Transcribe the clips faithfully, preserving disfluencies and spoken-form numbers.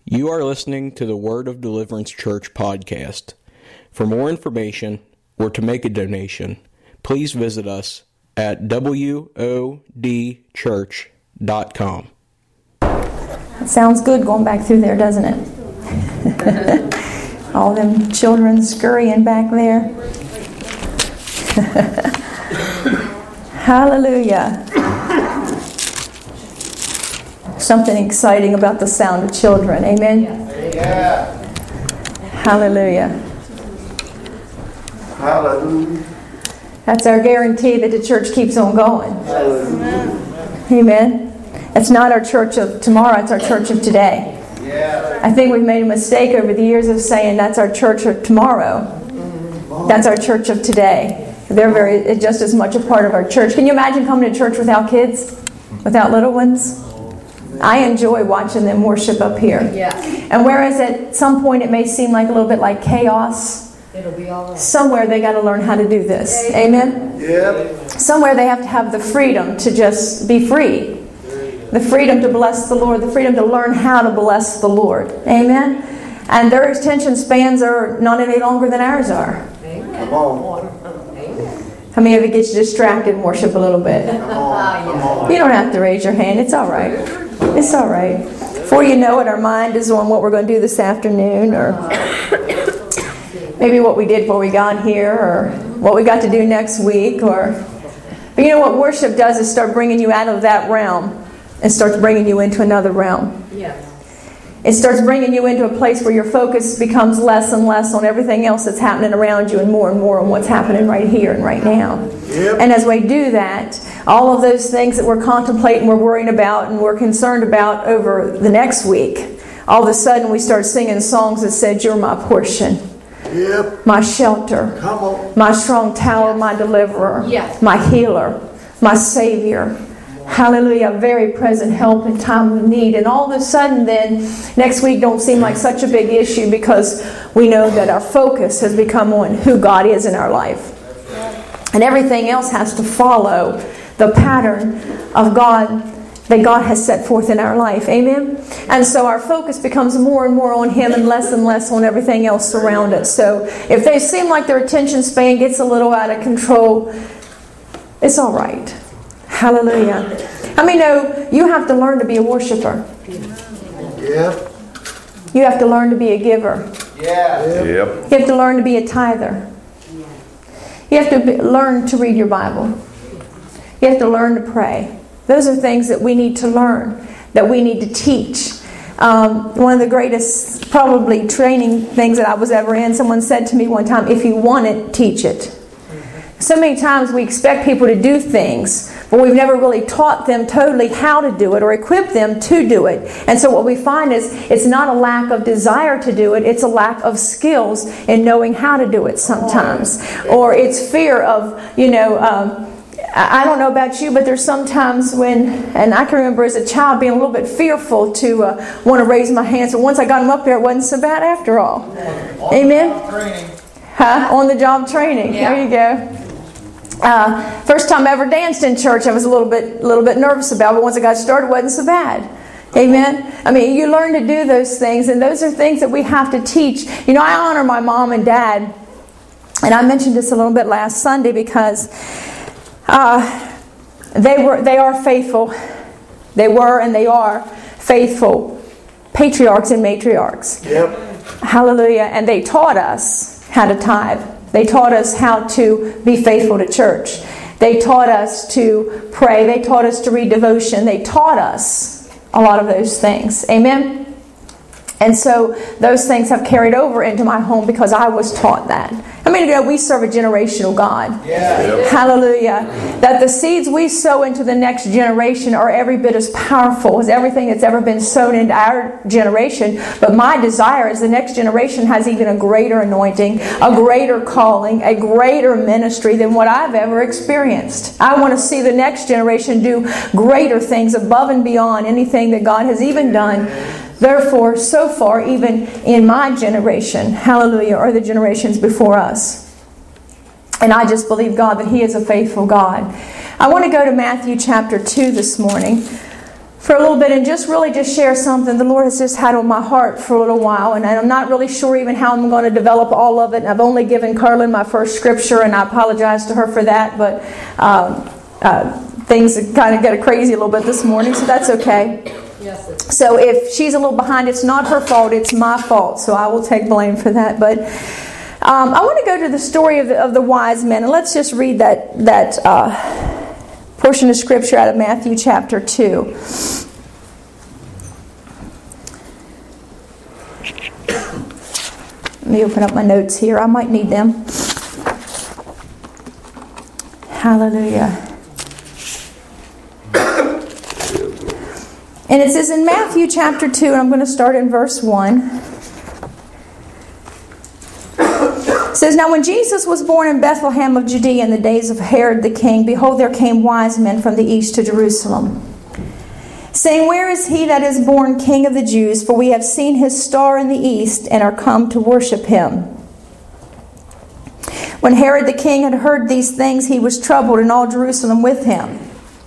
You are listening to the Word of Deliverance Church podcast. For more information or to make a donation, please visit us at w o d church dot com. It sounds good going back through there, doesn't it? All them children scurrying back there. Hallelujah. Something exciting about the sound of children. Amen? Yeah. Hallelujah. Hallelujah. That's our guarantee that the church keeps on going. Hallelujah. Amen? It's not our church of tomorrow, it's our church of today. Yeah. I think we've made a mistake over the years of saying that's our church of tomorrow. That's our church of today. They're very just as much a part of our church. Can you imagine coming to church without kids? Without little ones? I enjoy watching them worship up here. Yeah. And whereas at some point it may seem like a little bit like chaos, It'll be all right. somewhere they got to learn how to do this. Amen? Yep. Somewhere they have to have the freedom to just be free. The freedom to bless the Lord. The freedom to learn how to bless the Lord. Amen? And their attention spans are not any longer than ours are. Come on. How many of you get you distracted and worship a little bit? Come on. Come on. You don't have to raise your hand. It's all right. It's all right. Before you know it, our mind is on what we're going to do this afternoon, or maybe what we did before we got here, or what we got to do next week. Or, but you know what worship does is start bringing you out of that realm and starts bringing you into another realm. Yes. It starts bringing you into a place where your focus becomes less and less on everything else that's happening around you and more and more on what's happening right here and right now. Yep. And as we do that, all of those things that we're contemplating, we're worrying about, and we're concerned about over the next week, all of a sudden we start singing songs that said, "You're my portion, Yep. my shelter, Come on. my strong tower, my deliverer, Yes. my healer, my savior." Hallelujah, very present help in time of need. And all of a sudden then, next week don't seem like such a big issue because we know that our focus has become on who God is in our life. And everything else has to follow the pattern of God that God has set forth in our life. Amen? And so our focus becomes more and more on Him and less and less on everything else around us. So if they seem like their attention span gets a little out of control, it's all right. Hallelujah. How many know you have to learn to be a worshiper? Yep. You have to learn to be a giver. Yeah. Yep. Yep. You have to learn to be a tither. You have to be, learn to read your Bible. You have to learn to pray. Those are things that we need to learn, that we need to teach. Um, one of the greatest, probably, training things that I was ever in, someone said to me one time, "If you want it, teach it." So many times we expect people to do things, but we've never really taught them totally how to do it or equipped them to do it. And so what we find is it's not a lack of desire to do it, it's a lack of skills in knowing how to do it sometimes. Or it's fear of, you know, um, I don't know about you, but there's sometimes when, and I can remember as a child being a little bit fearful to uh, want to raise my hands, but once I got them up there, it wasn't so bad after all. Amen? Huh? On the job training. Yeah. There you go. Uh, first time I ever danced in church, I was a little bit, little bit nervous about, but once I got started, it wasn't so bad. Amen. I mean, you learn to do those things, and those are things that we have to teach. You know, I honor my mom and dad, and I mentioned this a little bit last Sunday because uh, they were, they are faithful. They were and they are faithful patriarchs and matriarchs. Yep. Hallelujah. And they taught us how to tithe. They taught us how to be faithful to church. They taught us to pray. They taught us to read devotion. They taught us a lot of those things. Amen? And so those things have carried over into my home because I was taught that. I mean, you know, we serve a generational God. Yeah. Yep. Hallelujah. That the seeds we sow into the next generation are every bit as powerful as everything that's ever been sown into our generation. But my desire is the next generation has even a greater anointing, a greater calling, a greater ministry than what I've ever experienced. I want to see the next generation do greater things above and beyond anything that God has even done. Therefore, so far, even in my generation, hallelujah, or the generations before us. And I just believe God that He is a faithful God. I want to go to Matthew chapter two this morning. for a little bit and just really just share something the Lord has just had on my heart for a little while. And I'm not really sure even how I'm going to develop all of it. I've only given Carlin my first scripture, and I apologize to her for that. But um, uh, things kind of got crazy a little bit this morning, so that's okay. Yes. So if she's a little behind, it's not her fault, it's my fault. So I will take blame for that. But um, I want to go to the story of the, of the wise men. And let's just read that, that uh, portion of scripture out of Matthew chapter two. Let me open up my notes here. I might need them. Hallelujah. And it says in Matthew chapter two, and I'm going to start in verse one. It says, "Now when Jesus was born in Bethlehem of Judea in the days of Herod the king, behold, there came wise men from the east to Jerusalem, saying, Where is he that is born King of the Jews? For we have seen his star in the east, and are come to worship him. When Herod the king had heard these things, he was troubled, and all Jerusalem with him.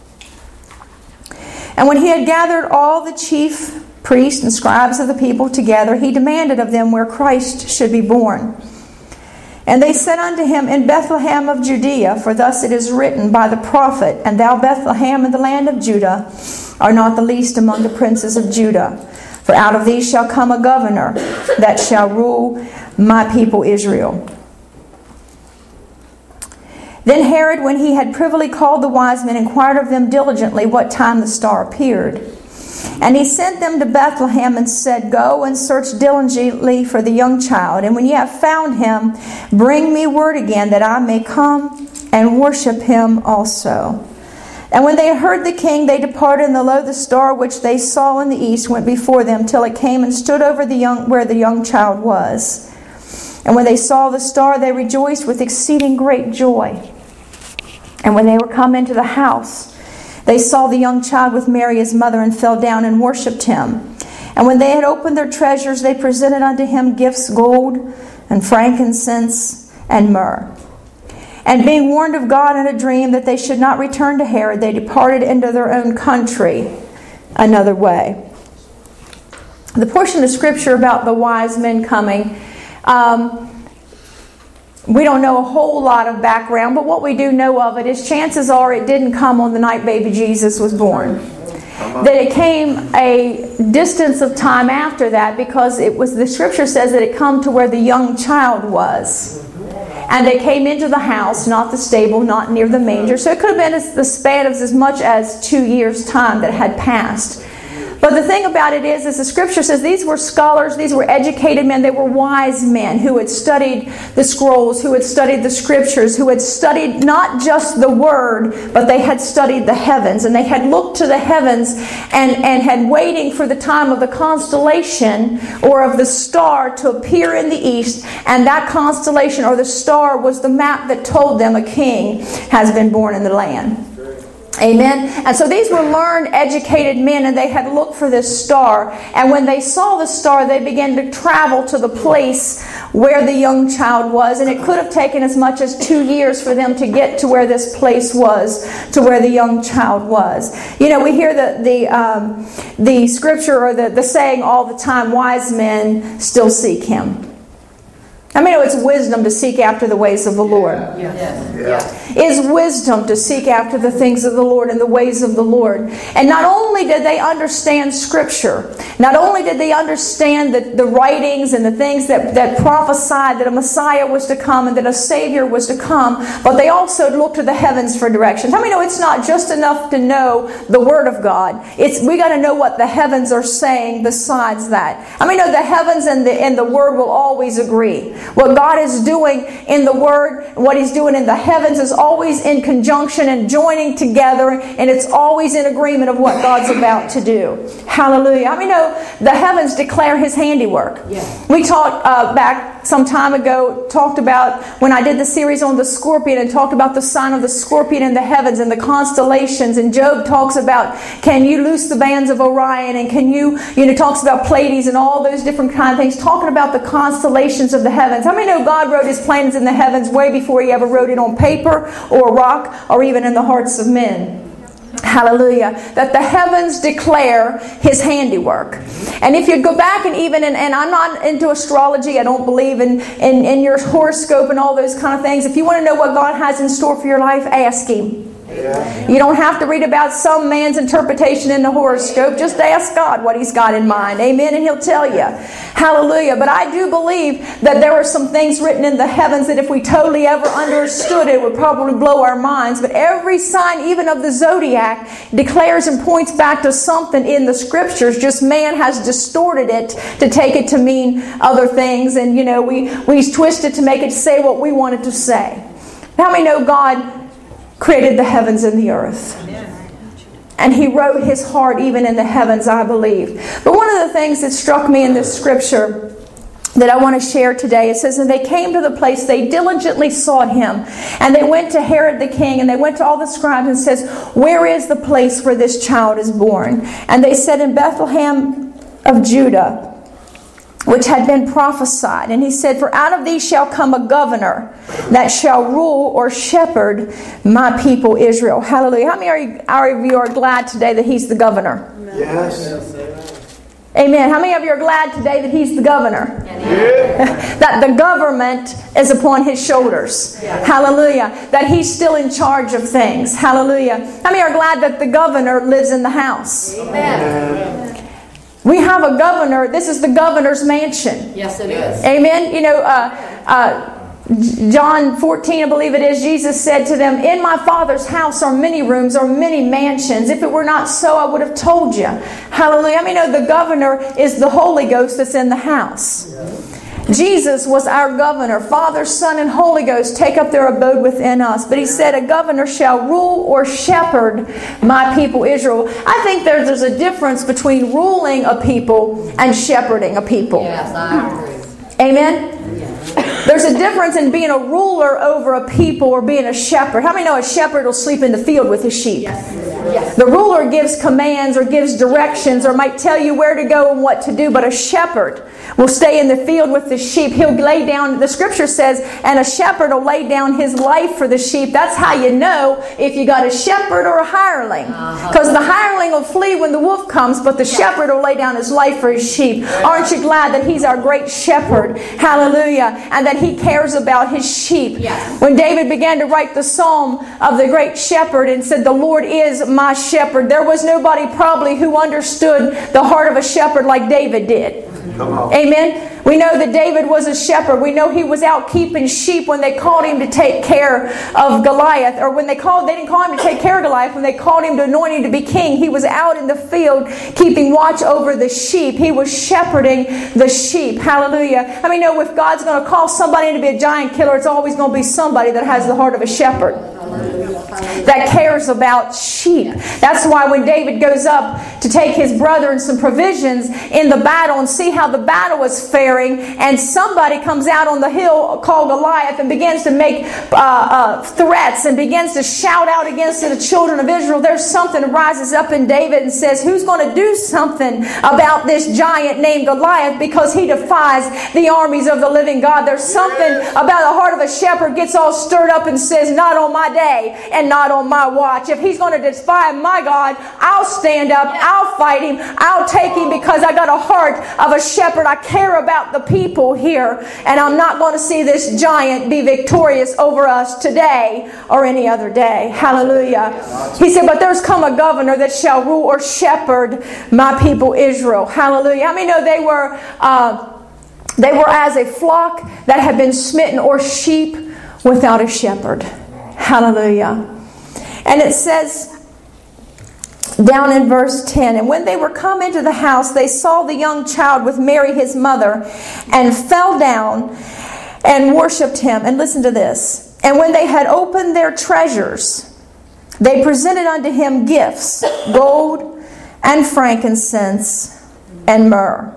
And when he had gathered all the chief priests and scribes of the people together, he demanded of them where Christ should be born. And they said unto him, In Bethlehem of Judea, for thus it is written by the prophet, And thou, Bethlehem, in the land of Judah, are not the least among the princes of Judah. For out of thee shall come a governor that shall rule my people Israel. Then Herod, when he had privily called the wise men, inquired of them diligently what time the star appeared. And he sent them to Bethlehem and said, Go and search diligently for the young child. And when ye have found him, bring me word again, that I may come and worship him also. And when they heard the king, they departed, and lo, the star which they saw in the east went before them, till it came and stood over the young where the young child was. And when they saw the star, they rejoiced with exceeding great joy. And when they were come into the house, they saw the young child with Mary his mother, and fell down and worshipped him. And when they had opened their treasures, they presented unto him gifts, gold and frankincense and myrrh. And being warned of God in a dream that they should not return to Herod, they departed into their own country another way." The portion of scripture about the wise men coming, um, we don't know a whole lot of background, but what we do know of it is chances are it didn't come on the night baby Jesus was born. That it came a distance of time after that, because it was, the scripture says that it come to where the young child was. And they came into the house, not the stable, not near the manger. So it could have been the span of as much as two years' time that had passed. But the thing about it is, as the scripture says, these were scholars, these were educated men, they were wise men who had studied the scrolls, who had studied the scriptures, who had studied not just the word, but they had studied the heavens. And they had looked to the heavens and, and had waiting for the time of the constellation or of the star to appear in the east. And that constellation or the star was the map that told them a king has been born in the land. Amen. And so these were learned, educated men, and they had looked for this star. And when they saw the star, they began to travel to the place where the young child was. And it could have taken as much as two years for them to get to where this place was, to where the young child was. You know, we hear the the um, the scripture or the, the saying all the time, wise men still seek him. I mean, it's wisdom to seek after the ways of the Lord. Yeah. Yeah. Yeah. It's wisdom to seek after the things of the Lord and the ways of the Lord. And not only did they understand Scripture, not only did they understand the, the writings and the things that, that prophesied that a Messiah was to come and that a Savior was to come, but they also looked to the heavens for direction. How many know it's not just enough to know the Word of God? It's we got to know what the heavens are saying besides that. I mean, know the heavens and the, and the Word will always agree. What God is doing in the Word, what He's doing in the heavens is always in conjunction and joining together, and it's always in agreement of what God's about to do. Hallelujah. I mean, know the heavens declare His handiwork. Yeah. We talked uh, back some time ago, talked about when I did the series on the scorpion and talked about the sign of the scorpion in the heavens and the constellations. And Job talks about, can you loose the bands of Orion? And can you, you know, talks about Pleiades and all those different kind of things, talking about the constellations of the heavens. How many know God wrote His plans in the heavens way before He ever wrote it on paper or rock or even in the hearts of men? Hallelujah. That the heavens declare His handiwork. And if you go back and even, and, and I'm not into astrology, I don't believe in, in, in your horoscope and all those kind of things. If you want to know what God has in store for your life, ask Him. Yeah. You don't have to read about some man's interpretation in the horoscope. Just ask God what He's got in mind. Amen. And He'll tell you. Hallelujah. But I do believe that there are some things written in the heavens that if we totally ever understood it, would probably blow our minds. But every sign, even of the zodiac, declares and points back to something in the Scriptures. Just man has distorted it to take it to mean other things. And, you know, we, we twist it to make it say what we want it to say. How many know God created the heavens and the earth? And He wrote His heart even in the heavens, I believe. But one of the things that struck me in this scripture that I want to share today, it says, and they came to the place, they diligently sought Him. And they went to Herod the king, and they went to all the scribes and says, where is the place where this child is born? And they said, in Bethlehem of Judah, which had been prophesied. And He said, for out of these shall come a governor that shall rule or shepherd my people Israel. Hallelujah. How many are you, are you are glad today that He's the governor? Yes. Amen. How many of you are glad today that He's the governor? Yeah. That the government is upon His shoulders. Yeah. Hallelujah. That He's still in charge of things. Hallelujah. How many are glad that the governor lives in the house? Amen. We have a governor. This is the governor's mansion. Yes, it is. Amen. You know, uh, uh, John fourteen, I believe it is, Jesus said to them, in my Father's house are many rooms, or many mansions. If it were not so, I would have told you. Hallelujah. I mean, know the governor is the Holy Ghost that's in the house. Jesus was our governor. Father, Son, and Holy Ghost take up their abode within us. But He said, a governor shall rule or shepherd my people Israel. I think there's, there's a difference between ruling a people and shepherding a people. Yes, I agree. Amen? There's a difference in being a ruler over a people or being a shepherd. How many know a shepherd will sleep in the field with his sheep? Yes. Yes. The ruler gives commands or gives directions or might tell you where to go and what to do, but a shepherd will stay in the field with the sheep. He'll lay down, the scripture says, and a shepherd will lay down his life for the sheep. That's how you know if you got a shepherd or a hireling. Because uh-huh. the hireling will flee when the wolf comes, but the yes. shepherd will lay down his life for his sheep. Yes. Aren't you glad that He's our great shepherd? Hallelujah. And that He cares about His sheep. Yes. When David began to write the psalm of the great shepherd and said, the Lord is my shepherd, there was nobody probably who understood the heart of a shepherd like David did. Amen. We know that David was a shepherd. We know he was out keeping sheep when they called him to take care of Goliath. Or when they called, they didn't call him to take care of Goliath. When they called him to anoint him to be king, he was out in the field keeping watch over the sheep. He was shepherding the sheep. Hallelujah. I mean, know if God's going to call somebody to be a giant killer, it's always going to be somebody that has the heart of a shepherd, that cares about sheep. That's why when David goes up to take his brother and some provisions in the battle and see how the battle is faring, and somebody comes out on the hill called Goliath and begins to make uh, uh, threats and begins to shout out against the children of Israel, there's something that rises up in David and says, who's going to do something about this giant named Goliath, because he defies the armies of the living God. There's something about the heart of a shepherd gets all stirred up and says, not on my day and not on my watch. If he's going to defy my God, I'll stand up, I'll fight him, I'll take him, because I got a heart of a shepherd. I care about the people here, and I'm not going to see this giant be victorious over us today or any other day. Hallelujah. He said, but there's come a governor that shall rule or shepherd my people Israel. Hallelujah. How many know they were uh, they were as a flock that had been smitten, or sheep without a shepherd. Hallelujah. And it says down in verse ten, and when they were come into the house, they saw the young child with Mary his mother, and fell down and worshipped him. And listen to this. And when they had opened their treasures, they presented unto him gifts, gold and frankincense and myrrh.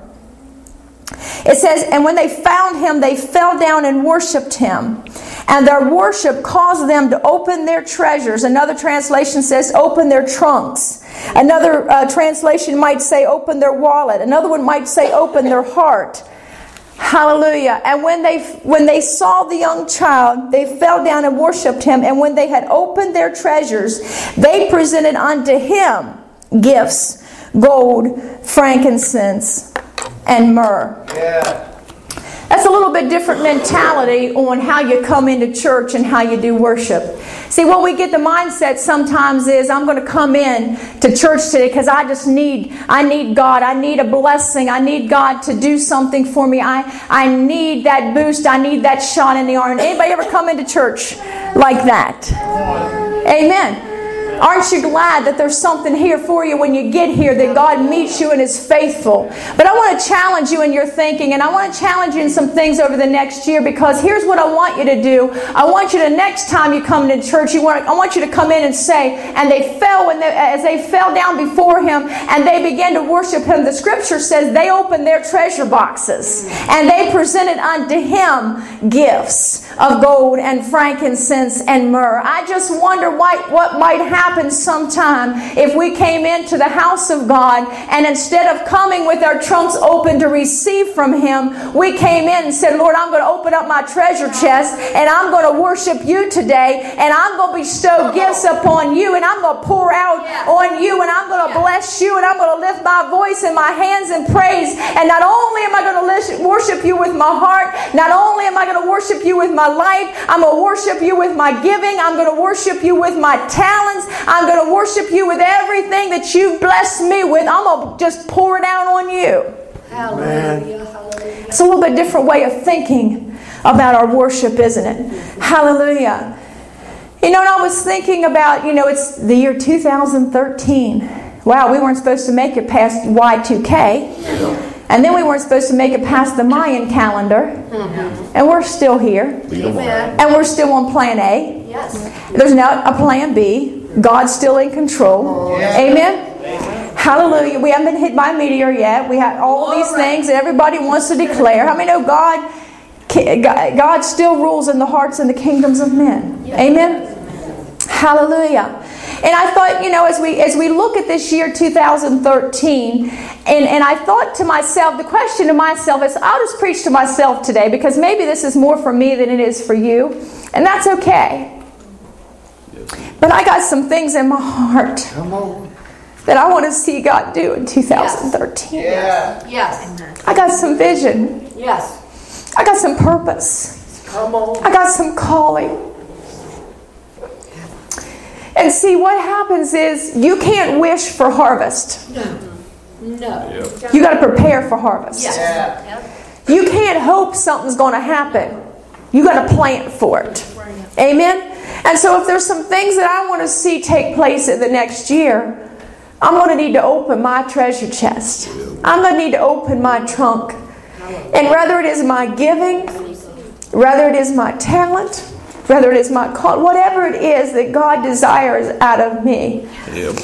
It says, and when they found him, they fell down and worshipped him. And their worship caused them to open their treasures. Another translation says, open their trunks. Another uh, translation might say, open their wallet. Another one might say, open their heart. Hallelujah. And when they when they saw the young child, they fell down and worshipped him. And when they had opened their treasures, they presented unto him gifts, gold, frankincense, and myrrh. Yeah. That's a little bit different mentality on how you come into church and how you do worship. See, what we get the mindset sometimes is, I'm going to come in to church today because I just need, I need God. I need a blessing. I need God to do something for me. I, I need that boost. I need that shot in the arm. Anybody ever come into church like that? Amen. Aren't you glad that there's something here for you when you get here, that God meets you and is faithful? But I want to challenge you in your thinking, and I want to challenge you in some things over the next year, because here's what I want you to do. I want you to, next time you come to church, you want, I want you to come in and say, and they fell when they, as they fell down before him and they began to worship him. The scripture says they opened their treasure boxes and they presented unto him gifts of gold and frankincense and myrrh. I just wonder what, what might happen happen sometime if we came into the house of God and instead of coming with our trunks open to receive from him, we came in and said, Lord, I'm going to open up my treasure chest and I'm going to worship you today, and I'm going to bestow gifts upon you, and I'm going to pour out on you, and I'm going to bless you, and I'm going to lift my voice and my hands in praise. And not only am I going to worship you with my heart, not only am I going to worship you with my life, I'm going to worship you with my giving, I'm going to worship you with my talents, I'm going to worship you with everything that you've blessed me with. I'm going to just pour it out on you. Hallelujah. Hallelujah. It's a little bit different way of thinking about our worship, isn't it? Hallelujah. You know, and I was thinking about, you know, it's the year two thousand thirteen. Wow, we weren't supposed to make it past Y two K. And then we weren't supposed to make it past the Mayan calendar. Mm-hmm. And we're still here. Amen. And we're still on plan A. Yes. There's now a plan B. God's still in control. Yeah. Amen? Amen. Hallelujah. We haven't been hit by a meteor yet. We have all these things that everybody wants to declare. How many know God, God still rules in the hearts and the kingdoms of men? Yes. Amen? Hallelujah. And I thought, you know, as we as we look at this year two thousand thirteen, and, and I thought to myself, the question to myself is, I'll just preach to myself today, because maybe this is more for me than it is for you. And that's okay. But I got some things in my heart that I want to see God do in two thousand thirteen. Yeah. Yes. I got some vision. Yes. I got some purpose. Come on. I got some calling. And see, what happens is you can't wish for harvest. No. No. You got to prepare for harvest. Yes. Yeah. You can't hope something's going to happen. You got to plant for it. Amen? And so if there's some things that I want to see take place in the next year, I'm going to need to open my treasure chest. I'm going to need to open my trunk. And whether it is my giving, whether it is my talent, whether it is my call, whatever it is that God desires out of me. Yep.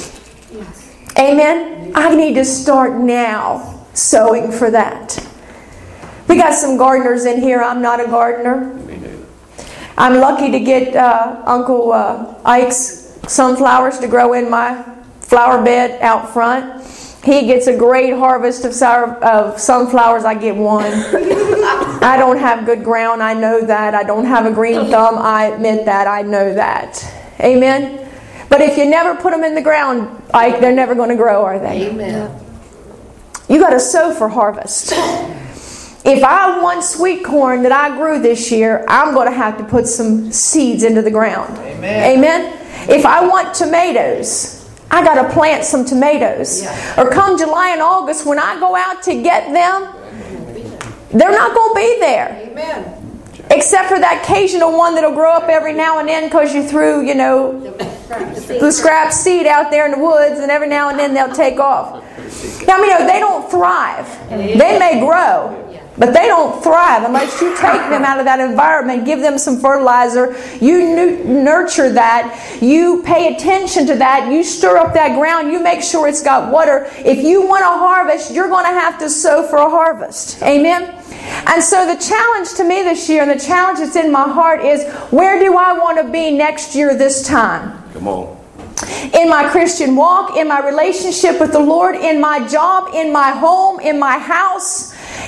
Amen? I need to start now sowing for that. We got some gardeners in here. I'm not a gardener. I'm lucky to get uh, Uncle uh, Ike's sunflowers to grow in my flower bed out front. He gets a great harvest of, sour, of sunflowers. I get one. I don't have good ground. I know that. I don't have a green thumb. I admit that. I know that. Amen? But if you never put them in the ground, Ike, they're never going to grow, are they? Amen. You got to sow for harvest. If I want sweet corn that I grew this year, I'm going to have to put some seeds into the ground. Amen. Amen? If I want tomatoes, I got to plant some tomatoes. Yeah. Or come July and August, when I go out to get them, they're not going to be there. Amen. Except for that occasional one that'll grow up every now and then because you threw, you know, the scrap seed out there in the woods, and every now and then they'll take off. Now, I mean, they don't thrive. They may grow, but they don't thrive unless you take them out of that environment, give them some fertilizer, you nurture that, you pay attention to that, you stir up that ground, you make sure it's got water. If you want a harvest, you're going to have to sow for a harvest. Amen? And so the challenge to me this year, and the challenge that's in my heart, is where do I want to be next year this time? Come on. In my Christian walk, in my relationship with the Lord, in my job, in my home, in my house,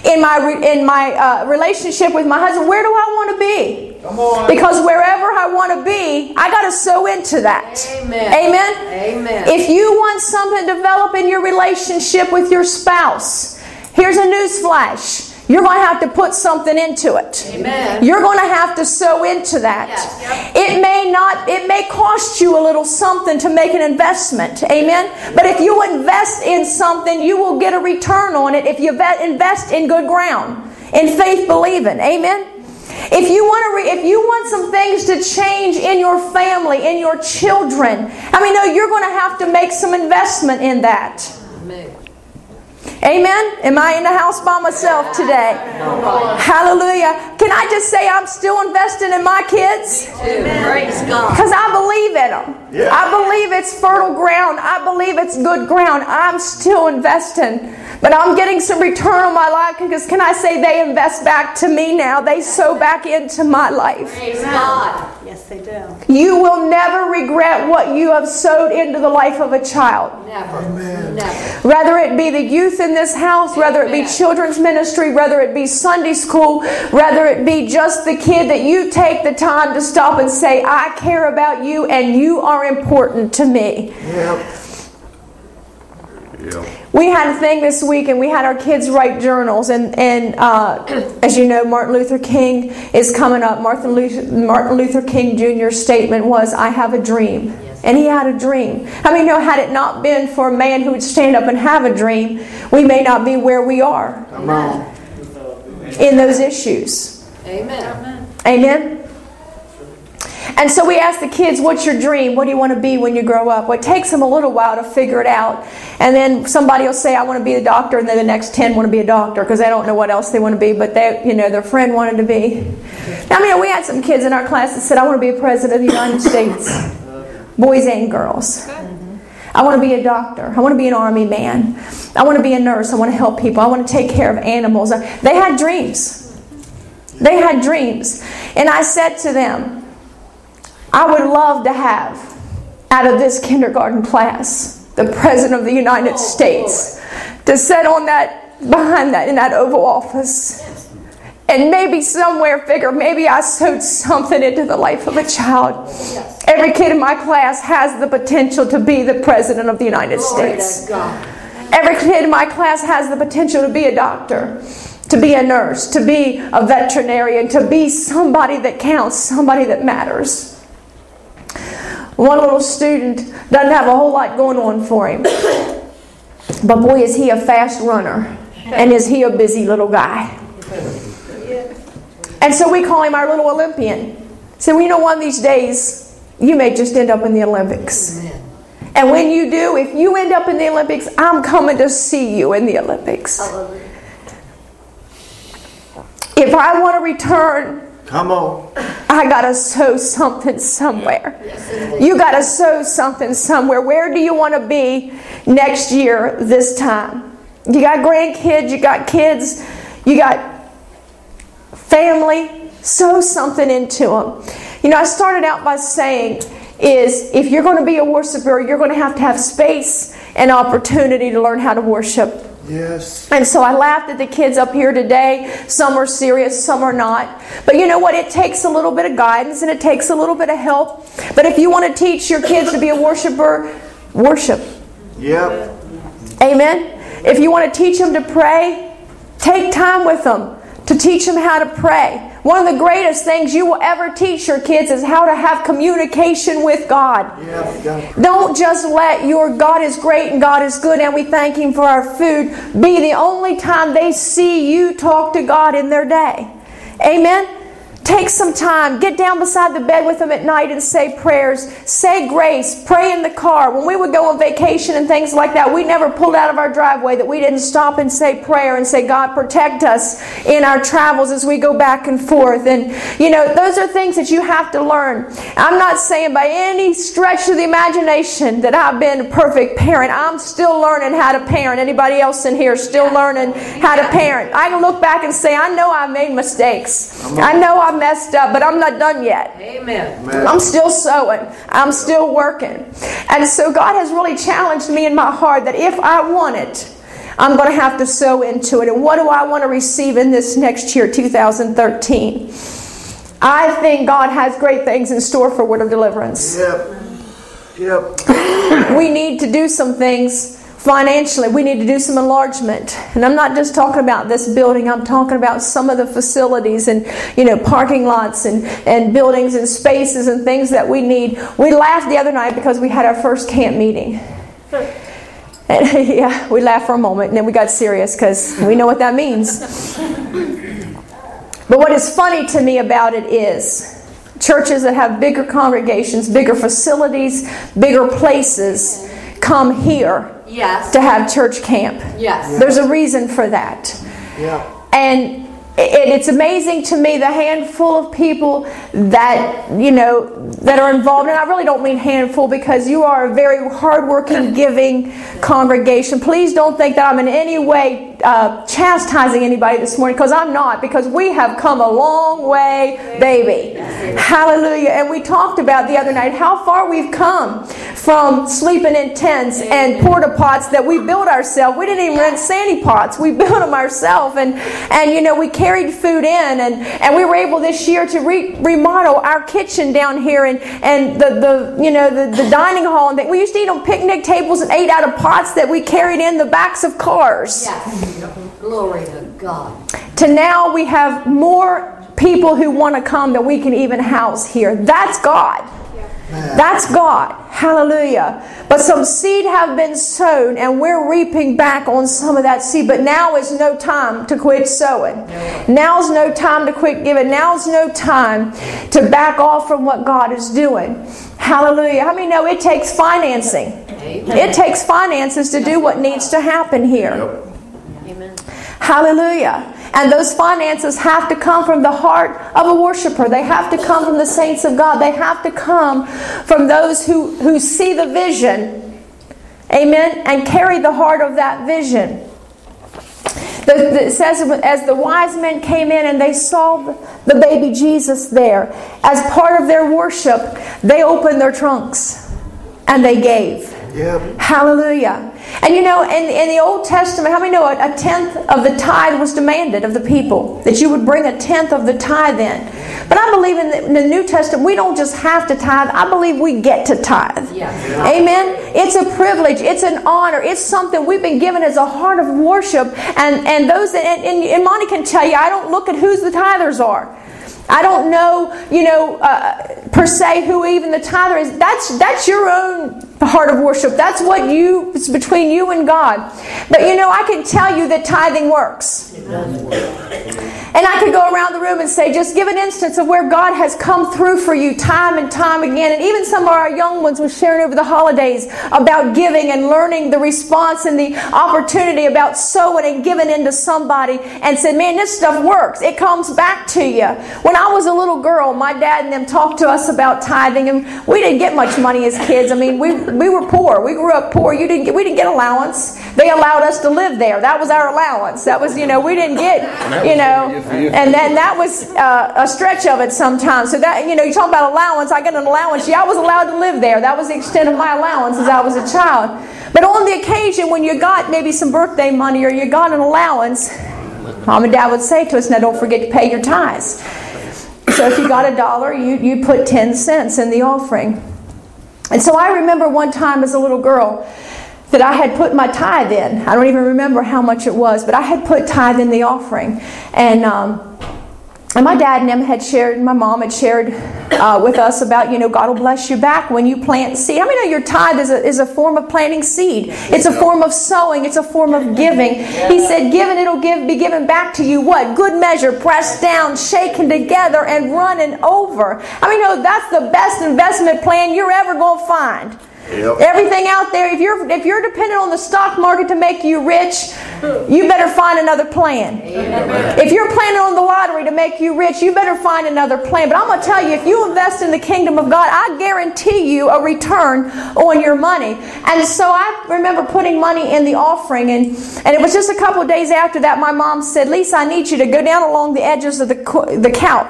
in my in my uh, relationship with my husband, where do I want to be? Come on. Because wherever I want to be, I got to sow into that. Amen. Amen. Amen. If you want something to develop in your relationship with your spouse, here's a news flash. You're going to have to put something into it. Amen. You're going to have to sow into that. Yes. It may not, it may cost you a little something to make an investment. Amen. But if you invest in something, you will get a return on it if you invest in good ground, in faith believing. Amen. If you want to, re- if you want some things to change in your family, in your children, I mean, no, you're going to have to make some investment in that. Amen. Amen? Am I in the house by myself today? Hallelujah. Can I just say I'm still investing in my kids? Amen. Praise God. Because I believe in them. Yeah. I believe it's fertile ground. I believe it's good ground. I'm still investing. But I'm getting some return on my life because can I say they invest back to me now? They sow back into my life. Praise God. Yes, they do. You will never regret what you have sowed into the life of a child. Never. Amen. Never. Whether it be the youth in this house, whether it be Amen. children's ministry, whether it be Sunday school, whether it be just the kid that you take the time to stop and say, I care about you and you are important to me. Yep. Yep. We had a thing this week and we had our kids write journals and, and uh, as you know, Martin Luther King is coming up. Martin Luther, Martin Luther King Junior's statement was, I have a dream. Yes. And he had a dream. I mean, no, had it not been for a man who would stand up and have a dream, we may not be where we are Come on. in those issues. Amen. Amen? And so we ask the kids, what's your dream? What do you want to be when you grow up? Well, it takes them a little while to figure it out. And then somebody will say, I want to be a doctor, and then the next ten want to be a doctor because they don't know what else they want to be, but they, you know, their friend wanted to be. I mean, we had some kids in our class that said, I want to be a president of the United States. Boys and girls. I want to be a doctor. I want to be an army man. I want to be a nurse. I want to help people. I want to take care of animals. They had dreams. They had dreams. And I said to them, I would love to have, out of this kindergarten class, the President of the United States to sit on that, behind that, in that Oval Office. And maybe somewhere figure, maybe I sowed something into the life of a child. Every kid in my class has the potential to be the President of the United States. Every kid in my class has the potential to be a doctor, to be a nurse, to be a veterinarian, to be somebody that counts, somebody that matters. One little student doesn't have a whole lot going on for him. But boy, is he a fast runner. And is he a busy little guy. And so we call him our little Olympian. So we know one of these days, you may just end up in the Olympics. Amen. And when you do, if you end up in the Olympics, I'm coming to see you in the Olympics. Hallelujah. If I want to return, Come on. I got to sow something somewhere. Yes, You got to sow something somewhere. Where do you want to be next year this time? You got grandkids, you got kids, you got family. Sow something into them. You know, I started out by saying is if you're going to be a worshiper, you're going to have to have space and opportunity to learn how to worship. Yes. And so I laughed at the kids up here today. Some are serious, some are not. But you know what? It takes a little bit of guidance and it takes a little bit of help. But if you want to teach your kids to be a worshiper, worship. Yep. Amen? If you want to teach them to pray, take time with them to teach them how to pray. One of the greatest things you will ever teach your kids is how to have communication with God. Yep. Yep. Don't just let your God is great and God is good and we thank Him for our food be the only time they see you talk to God in their day. Amen? Take some time. Get down beside the bed with them at night and say prayers. Say grace. Pray in the car. When we would go on vacation and things like that, we never pulled out of our driveway that we didn't stop and say prayer and say, God, protect us in our travels as we go back and forth. And, you know, those are things that you have to learn. I'm not saying by any stretch of the imagination that I've been a perfect parent. I'm still learning how to parent. Anybody else in here still learning how to parent? I can look back and say, I know I made mistakes. I know I messed up, but I'm not done yet. Amen. I'm still sowing. I'm still working. And so God has really challenged me in my heart that if I want it, I'm going to have to sow into it. And what do I want to receive in this next year, two thousand thirteen? I think God has great things in store for Word of Deliverance. Yep. Yep. We need to do some things financially. We need to do some enlargement. And I'm not just talking about this building. I'm talking about some of the facilities and, you know, parking lots and, and buildings and spaces and things that we need. We laughed the other night because we had our first camp meeting. And, yeah, we laughed for a moment and then we got serious because we know what that means. But what is funny to me about it is churches that have bigger congregations, bigger facilities, bigger places come here Yes. to have church camp. Yes. There's a reason for that. Yeah. And it, it's amazing to me the handful of people that, you know, that are involved. And I really don't mean handful because you are a very hardworking, giving congregation. Please don't think that I'm in any way uh, chastising anybody this morning, because I'm not, because we have come a long way, baby. Hallelujah. And we talked about the other night how far we've come from sleeping in tents and porta pots that we built ourselves. We didn't even rent sandy pots. We built them ourselves. And, and you know, we carried food in. And, and we were able this year to re- remodel our kitchen down here and, and the, the, you know, the, the dining hall. And we used to eat on picnic tables and ate out of pots that we carried in the backs of cars. Yes. Glory to God. To now we have more people who want to come than we can even house here. That's God. That's God. Hallelujah. But some seed have been sown and we're reaping back on some of that seed. But now is no time to quit sowing. Now's no time to quit giving. Now's no time to back off from what God is doing. Hallelujah. How many know it takes financing? It takes finances to do what needs to happen here. Amen. Hallelujah. And those finances have to come from the heart of a worshiper. They have to come from the saints of God. They have to come from those who, who see the vision. Amen. And carry the heart of that vision. The, the, it says, as the wise men came in and they saw the baby Jesus there, as part of their worship, they opened their trunks and they gave. Yep. Hallelujah. And you know, in, in the Old Testament, how many know a, a tenth of the tithe was demanded of the people? That you would bring a tenth of the tithe in. But I believe in the, in the New Testament, we don't just have to tithe. I believe we get to tithe. Yes. Amen? It's a privilege. It's an honor. It's something we've been given as a heart of worship. And, and those that, and, and, and Monty can tell you, I don't look at who's the tithers are. I don't know, you know, uh, per se who even the tither is. That's that's your own heart of worship. That's what you, it's between you and God. But you know, I can tell you that tithing works. And I could go around the room and say, just give an instance of where God has come through for you time and time again. And even some of our young ones were sharing over the holidays about giving and learning the response and the opportunity about sowing and giving into somebody, and said, man, this stuff works. It comes back to you. When I was a little girl, my dad and them talked to us about tithing, and we didn't get much money as kids. I mean, we we were poor. We grew up poor. You didn't get, we didn't get allowance. They allowed us to live there. That was our allowance. That was, you know, we didn't get, you know, and then that was uh, a stretch of it sometimes. So that, you know, you talk about allowance. I got an allowance. Yeah, I was allowed to live there. That was the extent of my allowance as I was a child. But on the occasion when you got maybe some birthday money or you got an allowance, Mom and Dad would say to us, now don't forget to pay your tithes. So if you got a dollar, you, you put ten cents in the offering. And so I remember one time as a little girl that I had put my tithe in. I don't even remember how much it was, but I had put tithe in the offering. And um, and my dad and them had shared, my mom had shared uh, with us about, you know, God will bless you back when you plant seed. How many know your tithe is a, is a form of planting seed? It's a form of sowing. It's a form of giving. He said, given it'll give, be given back to you what? Good measure, pressed down, shaken together, and running over. I mean, no, that's the best investment plan you're ever going to find. Yep. Everything out there, if you're if you're dependent on the stock market to make you rich, you better find another plan. Amen. If you're planning on the lottery to make you rich, you better find another plan. But I'm going to tell you, if you invest in the kingdom of God, I guarantee you a return on your money. And so I remember putting money in the offering, and, and it was just a couple of days after that, my mom said, Lisa, I need you to go down along the edges of the the couch.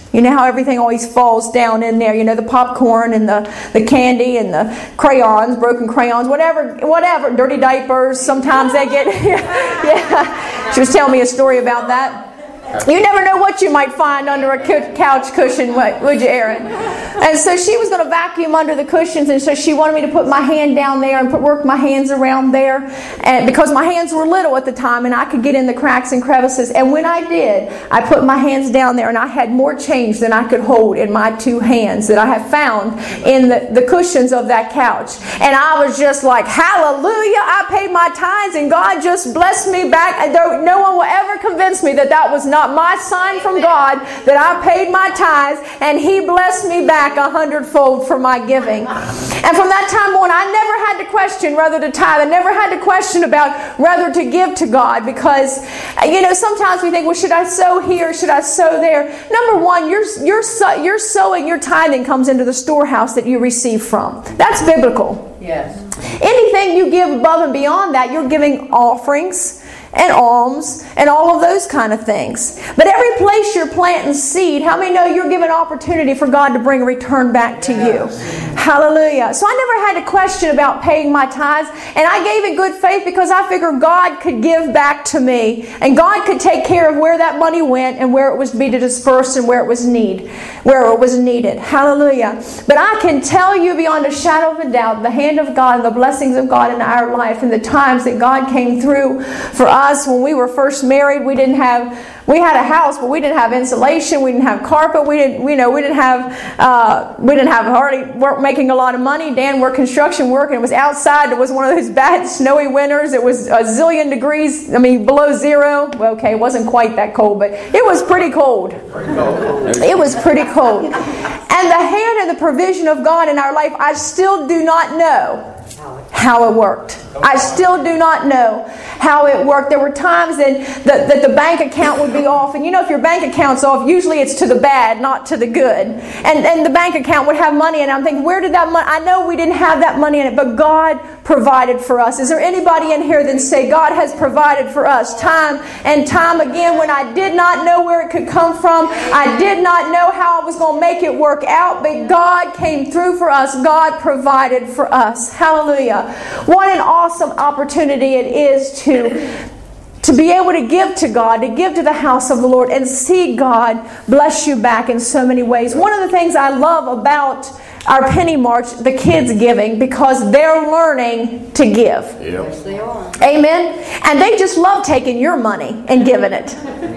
You know how everything always falls down in there. You know, the popcorn and the, the candy and the crayons, broken crayons, whatever, whatever, dirty diapers. Sometimes they get, yeah, yeah. She was telling me a story about that. You never know what you might find under a couch cushion, would you, Erin? And so she was going to vacuum under the cushions, and so she wanted me to put my hand down there and put, work my hands around there, and because my hands were little at the time, and I could get in the cracks and crevices. And when I did, I put my hands down there, and I had more change than I could hold in my two hands that I have found in the, the cushions of that couch. And I was just like, hallelujah, I paid my tithes, and God just blessed me back. And there, no one will ever convince me that that was not my sign from God, that I paid my tithes and He blessed me back a hundredfold for my giving. And from that time on, I never had to question whether to tithe. I never had to question about whether to give to God, because, you know, sometimes we think, well, should I sow here? Should I sow there? Number one, your, your, your sowing, your tithing comes into the storehouse that you receive from. That's biblical. Yes. Anything you give above and beyond that, you're giving offerings and alms and all of those kind of things. But every place you're planting seed, how many know you're giving opportunity for God to bring a return back to you? Hallelujah. So I never had to question about paying my tithes, and I gave it good faith because I figured God could give back to me, and God could take care of where that money went and where it was to be dispersed and where it was need, where it was needed. Hallelujah. But I can tell you beyond a shadow of a doubt, the hand of God and the blessings of God in our life, and the times that God came through for us. Us, when we were first married, we didn't have, we had a house, but we didn't have insulation, we didn't have carpet, we didn't, you know, we didn't have, uh, we didn't have hardly work making a lot of money. Dan worked construction work, and it was outside. It was one of those bad snowy winters. It was a zillion degrees, I mean, below zero. Well, okay, it wasn't quite that cold, but it was pretty cold. It was pretty cold. And the hand and the provision of God in our life, I still do not know how it worked. I still do not know how it worked. There were times that, that, that the bank account would be off. And you know, if your bank account's off, usually it's to the bad, not to the good. And, and the bank account would have money, and I'm thinking, where did that money? I know we didn't have that money in it, but God provided for us. Is there anybody in here that say God has provided for us time and time again when I did not know where it could come from? I did not know how I was going to make it work out, but God came through for us. God provided for us. Hallelujah. What an awesome opportunity it is to to be able to give to God, to give to the house of the Lord, and see God bless you back in so many ways. One of the things I love about our Penny March, the kids giving, because they're learning to give. Yep. Yes, they are. Amen? And they just love taking your money and giving it.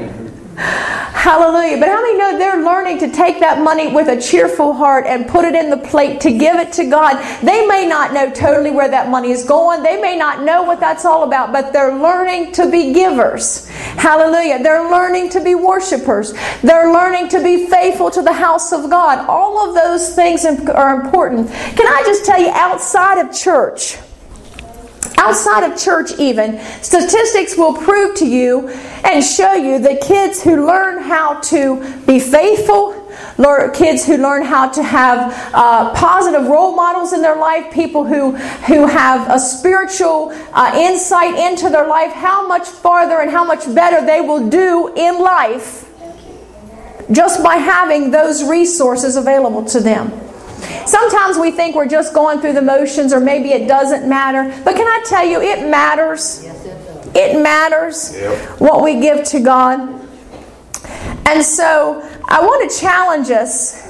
Hallelujah. But how many know they're learning to take that money with a cheerful heart and put it in the plate to give it to God? They may not know totally where that money is going. They may not know what that's all about, but they're learning to be givers. Hallelujah. They're learning to be worshipers. They're learning to be faithful to the house of God. All of those things are important. Can I just tell you, outside of church, outside of church even, statistics will prove to you and show you that kids who learn how to be faithful, kids who learn how to have uh, positive role models in their life, people who, who have a spiritual uh, insight into their life, how much farther and how much better they will do in life just by having those resources available to them. Sometimes we think we're just going through the motions, or maybe it doesn't matter. But can I tell you, it matters. Yes, it does. It matters Yep. what we give to God. And so I want to challenge us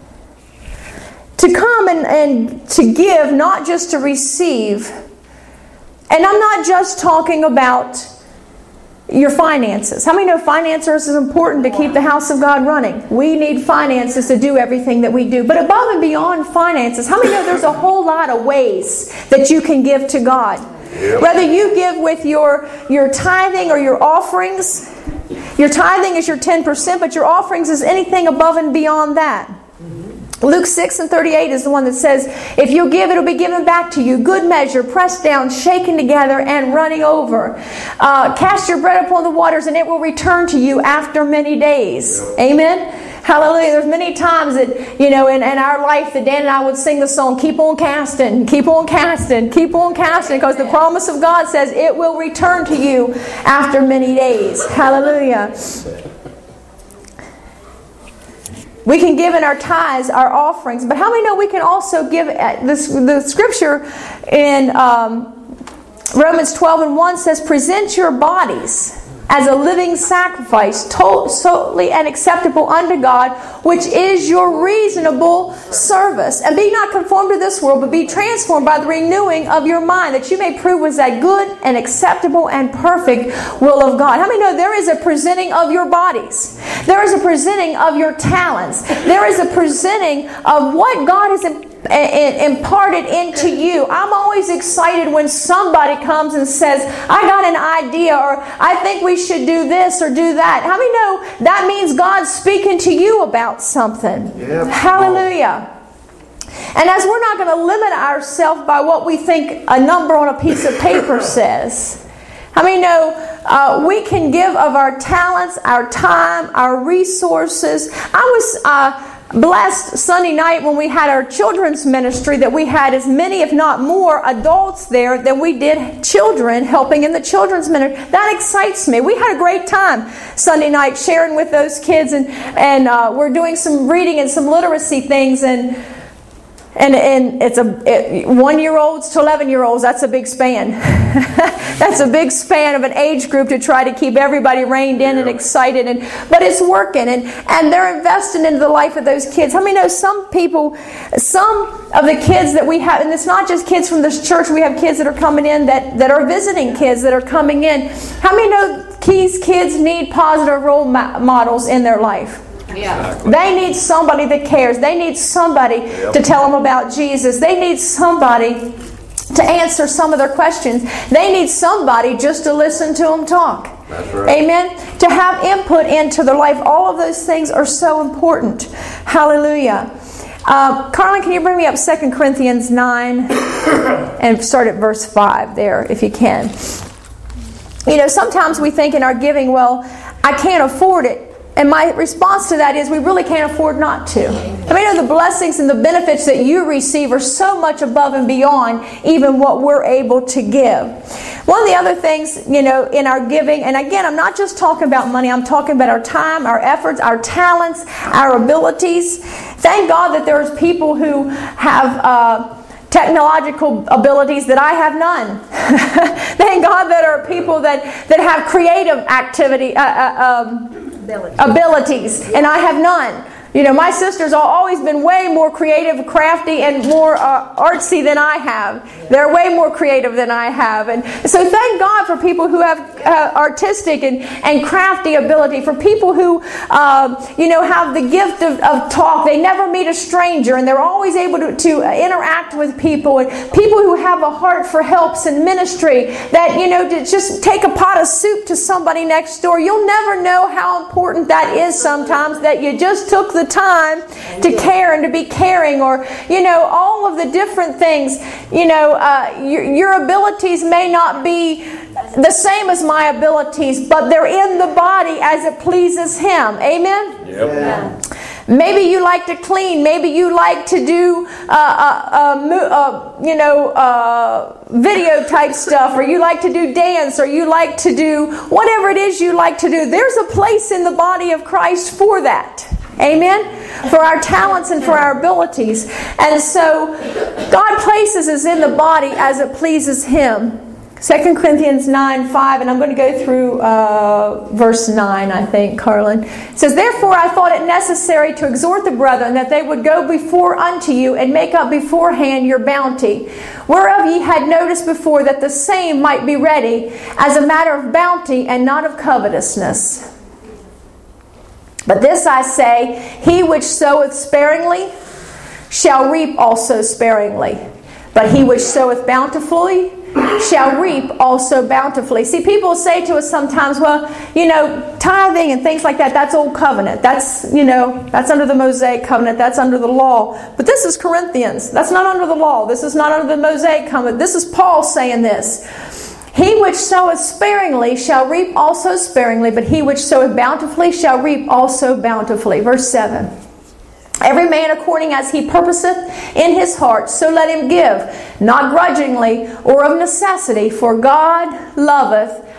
to come and, and to give, not just to receive. And I'm not just talking about your finances. How many know finances is important to keep the house of God running? We need finances to do everything that we do. But above and beyond finances, how many know there's a whole lot of ways that you can give to God? Yep. Whether you give with your, your tithing or your offerings. Your tithing is your ten percent, but your offerings is anything above and beyond that. Luke six and thirty-eight is the one that says, if you give, it'll be given back to you. Good measure, pressed down, shaken together, and running over. Uh, cast your bread upon the waters, and it will return to you after many days. Amen? Hallelujah. There's many times that, you know, in, in our life that Dan and I would sing the song, keep on casting, keep on casting, keep on casting, because the promise of God says it will return to you after many days. Hallelujah. we can give in our tithes, our offerings. But how many know we can also give? This, the scripture in um, Romans twelve and one says, present your bodies as a living sacrifice, totally and acceptable unto God, which is your reasonable service. And be not conformed to this world, but be transformed by the renewing of your mind, that you may prove was that good and acceptable and perfect will of God. How many know there is a presenting of your bodies? There is a presenting of your talents. There is a presenting of what God has imparted into you. I'm always excited when somebody comes and says, I got an idea, or I think we should do this or do that. How many know that means God's speaking to you about something? Yep. Hallelujah. And as we're not going to limit ourselves by what we think a number on a piece of paper says, how many know uh, we can give of our talents, our time, our resources? I was uh, blessed Sunday night when we had our children's ministry that we had as many, if not more, adults there than we did children helping in the children's ministry. That excites me. We had a great time Sunday night sharing with those kids, and and uh, we're doing some reading and some literacy things, and and and it's a it, one-year-olds to eleven-year-olds. That's a big span. That's a big span of an age group to try to keep everybody reined in and excited. And but it's working, and and they're investing into the life of those kids. How many know some people, some of the kids that we have, and it's not just kids from this church. We have kids that are coming in that that are visiting kids that are coming in. How many know these kids need positive role models in their life? Yeah. Exactly. They need somebody that cares. They need somebody yep. to tell them about Jesus. They need somebody to answer some of their questions. They need somebody just to listen to them talk. That's right. Amen? To have input into their life. All of those things are so important. Hallelujah. Uh, Carlin, can you bring me up Second Corinthians nine and start at verse five there, if you can. You know, sometimes we think in our giving, well, I can't afford it. And my response to that is we really can't afford not to. I mean, the blessings and the benefits that you receive are so much above and beyond even what we're able to give. One of the other things, you know, in our giving, and again, I'm not just talking about money, I'm talking about our time, our efforts, our talents, our abilities. Thank God that there's people who have uh, technological abilities that I have none. Thank God that there are people that, that have creative activity, uh, uh, um, Abilities. abilities, and I have none. You know, my sisters have always been way more creative, crafty, and more uh, artsy than I have. They're way more creative than I have. And so thank God for people who have uh, artistic and, and crafty ability, for people who, uh, you know, have the gift of, of talk. They never meet a stranger, and they're always able to, to interact with people. And people who have a heart for helps and ministry, that, you know, to just take a pot of soup to somebody next door. You'll never know how important that is sometimes, that you just took the time to care and to be caring, or, you know, all of the different things. You know, uh, your, your abilities may not be the same as my abilities, but they're in the body as it pleases Him. Amen? Yep. Yeah. Maybe you like to clean. Maybe you like to do, uh, uh, uh, uh, you know, uh, video type stuff, or you like to do dance, or you like to do whatever it is you like to do. There's a place in the body of Christ for that. Amen? For our talents and for our abilities. And so God places us in the body as it pleases Him. Second Corinthians nine five, and I'm going to go through uh, verse nine, I think, Carlin. It says, Therefore I thought it necessary to exhort the brethren that they would go before unto you and make up beforehand your bounty, whereof ye had noticed before that the same might be ready as a matter of bounty and not of covetousness. But this I say, he which soweth sparingly shall reap also sparingly. But he which soweth bountifully shall reap also bountifully. See, people say to us sometimes, well, you know, tithing and things like that, that's old covenant. That's, you know, that's under the Mosaic covenant. That's under the law. But this is Corinthians. That's not under the law. This is not under the Mosaic covenant. This is Paul saying this. He which soweth sparingly shall reap also sparingly, but he which soweth bountifully shall reap also bountifully. Verse seven. Every man according as he purposeth in his heart, so let him give, not grudgingly or of necessity, for God loveth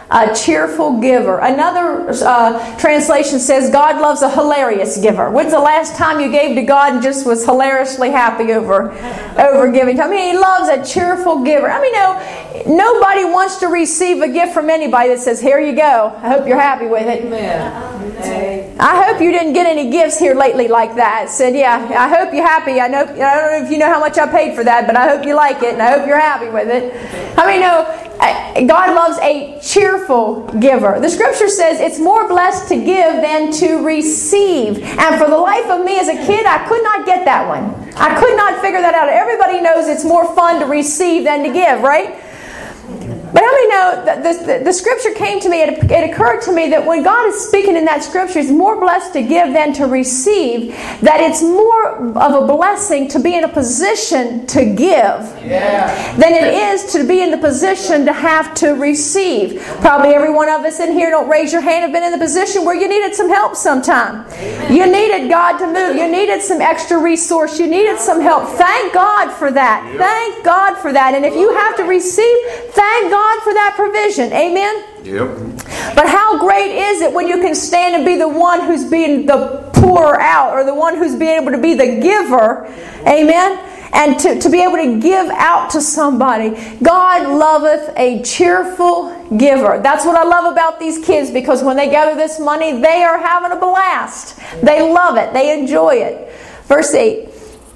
a cheerful giver. Another uh, translation says God loves a hilarious giver. When's the last time you gave to God and just was hilariously happy over, over giving? I mean, He loves a cheerful giver. I mean, no, nobody wants to receive a gift from anybody that says, here you go. I hope you're happy with it. Amen. I hope you didn't get any gifts here lately like that. Said, yeah, I hope you're happy. I know, I don't know if you know how much I paid for that, but I hope you like it and I hope you're happy with it. I mean, no, God loves a cheerful giver. The scripture says it's more blessed to give than to receive. And for the life of me as a kid, I could not get that one. I could not figure that out. Everybody knows it's more fun to receive than to give, right? But how many know that the, the, the scripture came to me, it, it occurred to me that when God is speaking in that scripture, it's more blessed to give than to receive, that it's more of a blessing to be in a position to give yeah. than it is to be in the position to have to receive. Probably every one of us in here, don't raise your hand, have been in the position where you needed some help sometime. Amen. You needed God to move. You needed some extra resource. You needed some help. Thank God for that. Yep. Thank God for that. And if you have to receive, thank God for that provision. Amen? Yep. But how great is it when you can stand and be the one who's being the pourer out, or the one who's being able to be the giver. Amen? And to, to be able to give out to somebody. God loveth a cheerful giver. That's what I love about these kids, because when they gather this money, they are having a blast. They love it. They enjoy it. Verse eight.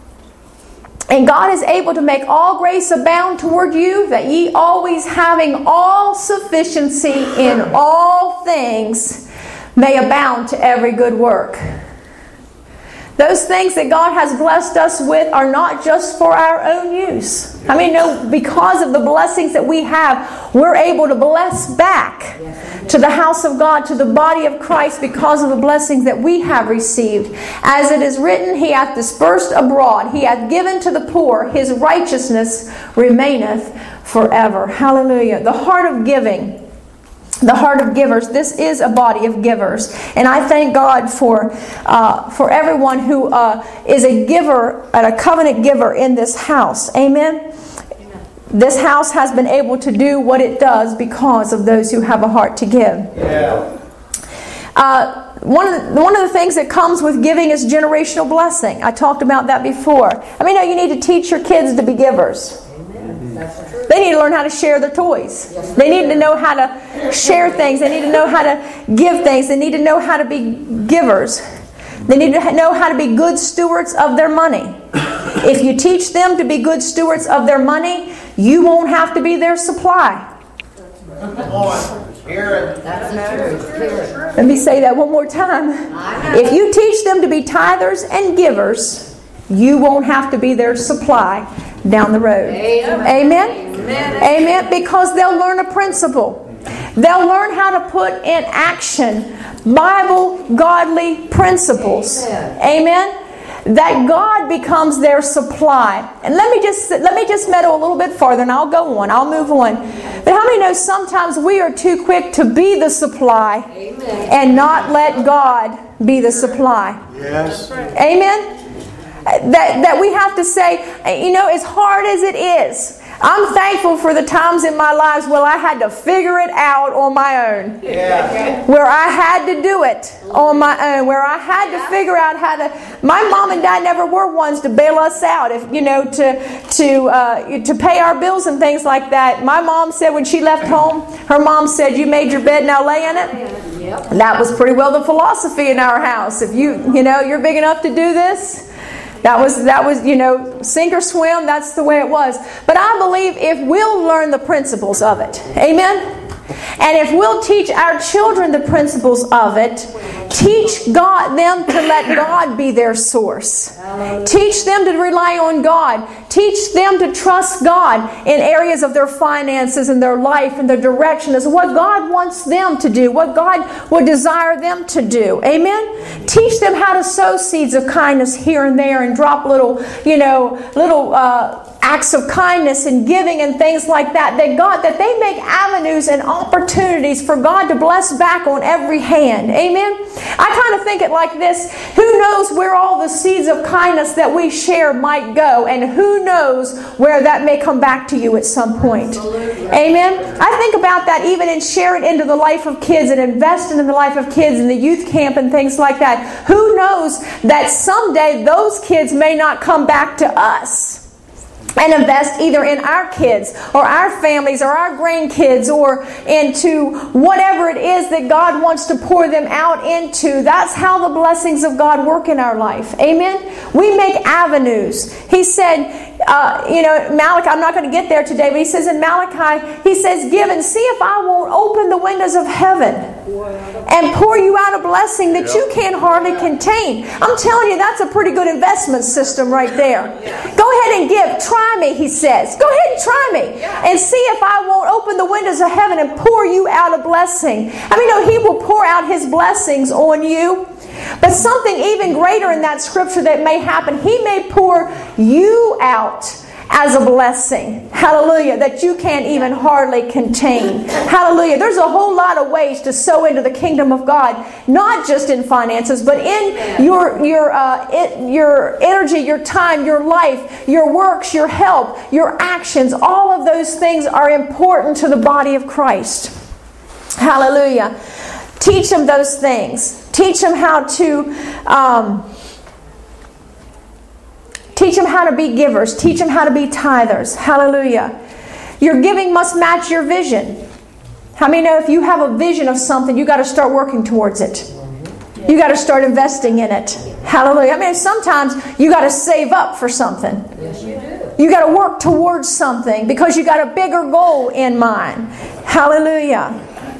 And God is able to make all grace abound toward you, that ye always having all sufficiency in all things may abound to every good work. Those things that God has blessed us with are not just for our own use. I mean, no, because of the blessings that we have, we're able to bless back to the house of God, to the body of Christ, because of the blessings that we have received. As it is written, He hath dispersed abroad, He hath given to the poor, His righteousness remaineth forever. Hallelujah. The heart of giving. The heart of givers. This is a body of givers. And I thank God for uh, for everyone who uh, is a giver and a covenant giver in this house. Amen? Amen. This house has been able to do what it does because of those who have a heart to give. Yeah. Uh, one of the, one of the things that comes with giving is generational blessing. I talked about that before. I mean, you need to teach your kids to be givers. They need to learn how to share their toys. They need to know how to share things. They need to know how to give things. They need to know how to be givers. They need to know how to be good stewards of their money. If you teach them to be good stewards of their money, you won't have to be their supply. Come on. Hear it. That's the truth. Let me say that one more time. If you teach them to be tithers and givers, you won't have to be their supply down the road. Amen. Amen? Amen. Amen. Because they'll learn a principle. They'll learn how to put in action Bible, godly principles. Amen. Amen. That God becomes their supply. And let me just let me just meddle a little bit farther, and I'll go on. I'll move on. But how many know sometimes we are too quick to be the supply, amen, and not let God be the supply? Yes. Amen. That, that we have to say, you know, as hard as it is, I'm thankful for the times in my lives where I had to figure it out on my own. Yeah. Where I had to do it on my own. Where I had to figure out how to... My mom and dad never were ones to bail us out, if you know, to to uh, to pay our bills and things like that. My mom said when she left home, her mom said, "You made your bed, now lay in it." Yep. And that was pretty well the philosophy in our house. If you, you know, you're big enough to do this, That was, that was, you know, sink or swim, that's the way it was. But I believe if we'll learn the principles of it, amen? And if we'll teach our children the principles of it, teach God them to let God be their source. Teach them to rely on God. Teach them to trust God in areas of their finances and their life and their direction as what God wants them to do, what God would desire them to do. Amen? Teach them how to sow seeds of kindness here and there and drop little, you know, little... Uh, acts of kindness and giving and things like that, that God, that they make avenues and opportunities for God to bless back on every hand. Amen? I kind of think it like this: who knows where all the seeds of kindness that we share might go, and who knows where that may come back to you at some point. Absolutely. Amen? I think about that even in sharing into the life of kids and investing in the life of kids in the youth camp and things like that. Who knows that someday those kids may not come back to us and invest either in our kids or our families or our grandkids or into whatever it is that God wants to pour them out into. That's how the blessings of God work in our life. Amen? We make avenues. He said, uh, you know, Malachi, I'm not going to get there today, but he says in Malachi, he says, give and see if I won't open the windows of heaven and pour you out a blessing that you can't hardly contain. I'm telling you, that's a pretty good investment system right there. Go ahead and give. Try me, he says. Go ahead and try me and see if I won't open the windows of heaven and pour you out a blessing. I mean, no, he will pour out his blessings on you. But something even greater in that scripture that may happen, he may pour you out as a blessing. Hallelujah. That you can't even hardly contain. Hallelujah. There's a whole lot of ways to sow into the kingdom of God. Not just in finances, but in your your uh, it, your energy, your time, your life, your works, your help, your actions. All of those things are important to the body of Christ. Hallelujah. Teach them those things. Teach them how to... Um, Teach them how to be givers. Teach them how to be tithers. Hallelujah. Your giving must match your vision. How many know if you have a vision of something, you got to start working towards it. You got to start investing in it. Hallelujah. I mean, sometimes you got to save up for something. Yes, you do. You got to work towards something because you got a bigger goal in mind. Hallelujah.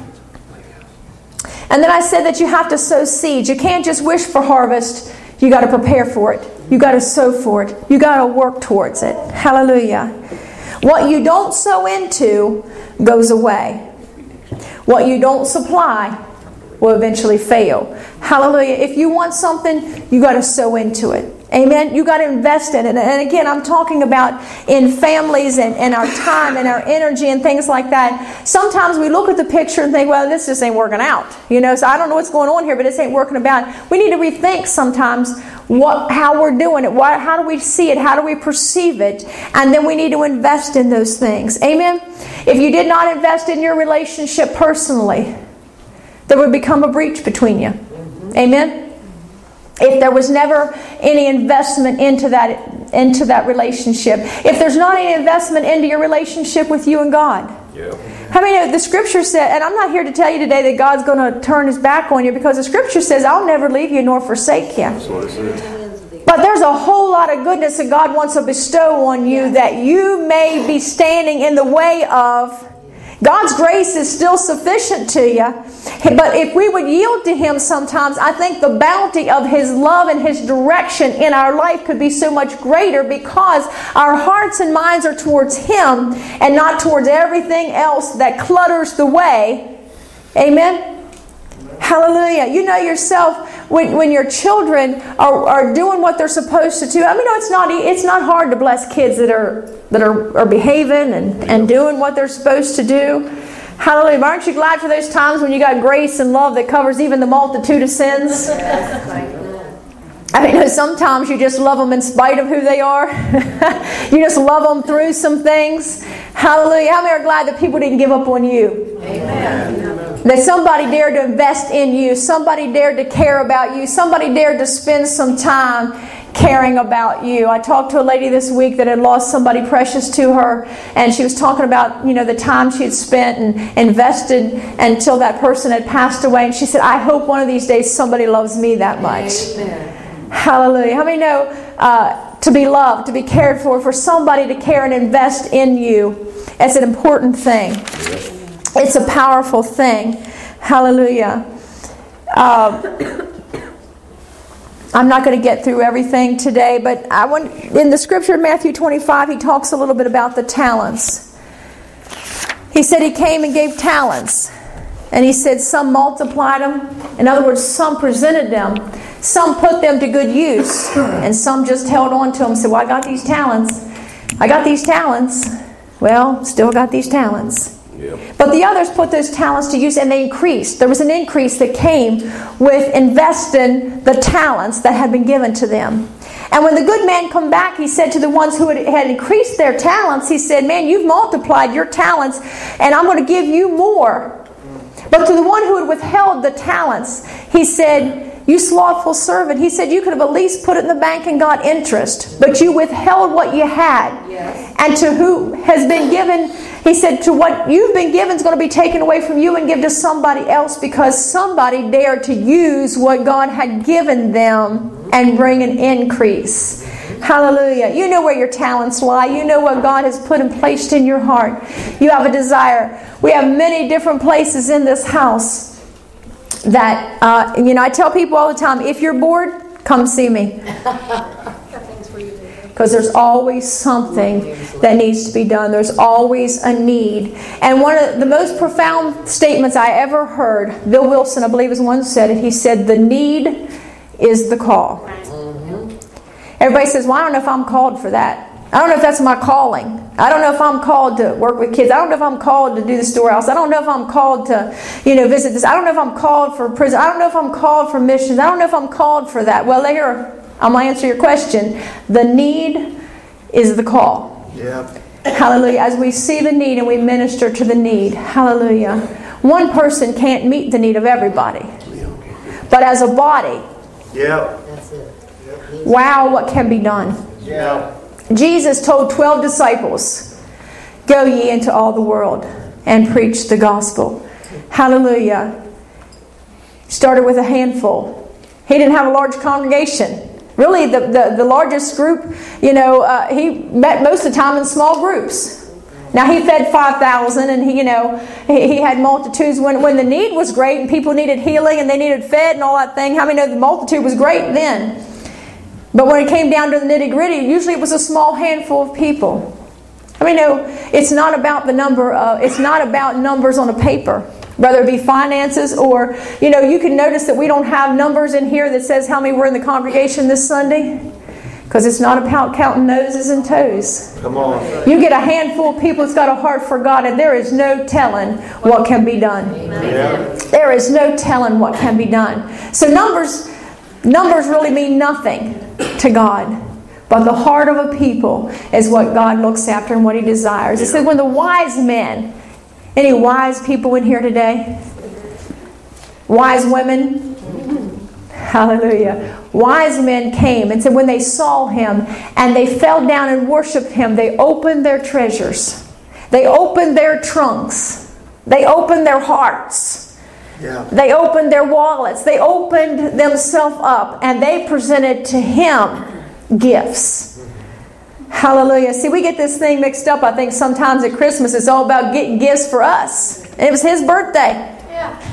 And then I said that you have to sow seeds. You can't just wish for harvest. You got to prepare for it. You got to sow for it. You got to work towards it. Hallelujah. What you don't sow into goes away. What you don't supply will eventually fail. Hallelujah. If you want something, you got to sow into it. Amen. You got to invest in it. And again, I'm talking about in families and, and our time and our energy and things like that. Sometimes we look at the picture and think, well, this just ain't working out. You know, so I don't know what's going on here, but this ain't working about. We need to rethink sometimes what, how we're doing it. What, how do we see it? How do we perceive it? And then we need to invest in those things. Amen. If you did not invest in your relationship personally, there would become a breach between you. Amen. If there was never any investment into that into that relationship, if there's not any investment into your relationship with you and God. Yeah. I mean, the Scripture said, and I'm not here to tell you today that God's going to turn His back on you, because the Scripture says, "I'll never leave you nor forsake you." That's what it says. But there's a whole lot of goodness that God wants to bestow on you that you may be standing in the way of. God's grace is still sufficient to you. But if we would yield to Him sometimes, I think the bounty of His love and His direction in our life could be so much greater, because our hearts and minds are towards Him and not towards everything else that clutters the way. Amen? Hallelujah. You know yourself, when, when your children are, are doing what they're supposed to do. I mean, no, it's not it's not hard to bless kids that are that are, are behaving and, and doing what they're supposed to do. Hallelujah. Aren't you glad for those times when you got grace and love that covers even the multitude of sins? I mean, sometimes you just love them in spite of who they are. You just love them through some things. Hallelujah. How many are glad that people didn't give up on you? Amen. That somebody dared to invest in you. Somebody dared to care about you. Somebody dared to spend some time caring about you. I talked to a lady this week that had lost somebody precious to her, and she was talking about, you know, the time she had spent and invested until that person had passed away. And she said, I hope one of these days somebody loves me that much. Amen. Hallelujah. How many know uh, to be loved, to be cared for, for somebody to care and invest in you? It's an important thing. It's a powerful thing. Hallelujah. Uh, I'm not going to get through everything today, but I want, in the scripture in Matthew twenty-five, he talks a little bit about the talents. He said he came and gave talents. And he said some multiplied them. In other words, some presented them. Some put them to good use. And some just held on to them and said, well, I got these talents. I got these talents. Well, still got these talents. Yep. But the others put those talents to use and they increased. There was an increase that came with investing the talents that had been given to them. And when the good man come back, he said to the ones who had, had increased their talents, he said, man, you've multiplied your talents and I'm going to give you more. But to the one who had withheld the talents, he said, you slothful servant, he said, you could have at least put it in the bank and got interest. But you withheld what you had. Yes. And to who has been given, he said, to what you've been given is going to be taken away from you and give to somebody else because somebody dared to use what God had given them and bring an increase. Hallelujah. You know where your talents lie. You know what God has put and placed in your heart. You have a desire. We have many different places in this house that, uh, you know, I tell people all the time, if you're bored, come see me. Because there's always something that needs to be done. There's always a need. And one of the most profound statements I ever heard, Bill Wilson, I believe, is the one who said it. He said, the need is the call. Everybody says, well, I don't know if I'm called for that. I don't know if that's my calling. I don't know if I'm called to work with kids. I don't know if I'm called to do the storehouse. I don't know if I'm called to, you know, visit this. I don't know if I'm called for prison. I don't know if I'm called for missions. I don't know if I'm called for that. Well, here, I'm going to answer your question. The need is the call. Yeah. Hallelujah. As we see the need and we minister to the need. Hallelujah. One person can't meet the need of everybody. But as a body, Yeah. That's it. wow, what can be done. Yeah. Jesus told twelve disciples, go ye into all the world and preach the gospel. Hallelujah. Started with a handful. He didn't have a large congregation. Really, the, the, the largest group, you know, uh, he met most of the time in small groups. Now, he fed five thousand and, he, you know, he, he had multitudes when, when the need was great and people needed healing and they needed fed and all that thing. How many know the multitude was great then? But when it came down to the nitty-gritty, usually it was a small handful of people. I mean, no, it's not about the number. Of, it's not about numbers on a paper, whether it be finances or, you know, you can notice that we don't have numbers in here that says how many were in the congregation this Sunday, because it's not about counting noses and toes. Come on. You get a handful of people that's got a heart for God, and there is no telling what can be done. Yeah. There is no telling what can be done. So numbers, numbers really mean nothing to God. But the heart of a people is what God looks after and what He desires. It said when the wise men, any wise people in here today? Wise women? Hallelujah. Wise men came and said when they saw Him and they fell down and worshiped Him, they opened their treasures. They opened their trunks. They opened their hearts. Yeah. They opened their wallets. They opened themselves up and they presented to Him gifts. Hallelujah. See, we get this thing mixed up. I think sometimes at Christmas it's all about getting gifts for us. And it was His birthday. Yeah.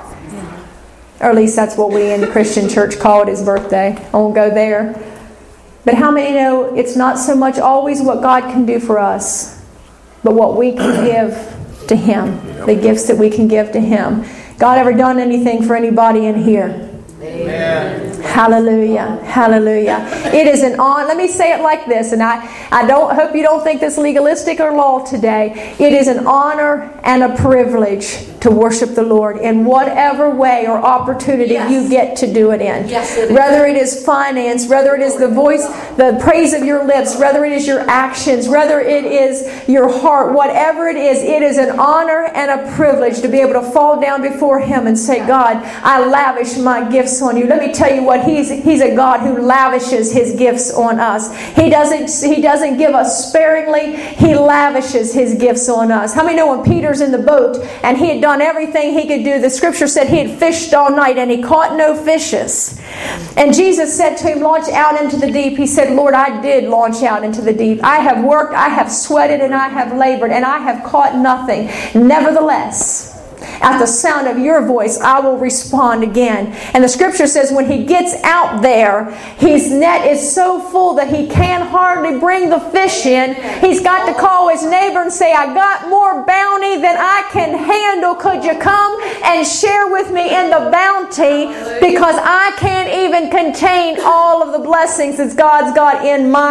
Or at least that's what we in the Christian church call it, His birthday. I won't go there. But how many know it's not so much always what God can do for us, but what we can give to Him. The gifts that we can give to Him. God ever done anything for anybody in here? Amen. Hallelujah. Hallelujah. It is an honor. Let me say it like this, and I, I don't hope you don't think this legalistic or law today. It is an honor and a privilege to worship the Lord in whatever way or opportunity Yes. you get to do it in. Yes, it is. Whether it is finance, whether it is the voice, the praise of your lips, whether it is your actions, whether it is your heart, whatever it is, it is an honor and a privilege to be able to fall down before Him and say, God, I lavish my gifts on you. Let me tell you what, He's He's a God who lavishes His gifts on us. He doesn't He doesn't give us sparingly. He lavishes His gifts on us. How many know when Peter's in the boat and he had done everything he could do, the scripture said he had fished all night and he caught no fishes. And Jesus said to him, launch out into the deep. He said, Lord, I did launch out into the deep. I have worked, I have sweated, and I have labored, and I have caught nothing. Nevertheless, at the sound of your voice, I will respond again. And the scripture says when he gets out there, his net is so full that he can hardly bring the fish in. He's got to call his neighbor and say, I got more bounty than I can handle. Could you come and share with me in the bounty? Because I can't even contain all of the blessings that God's got in my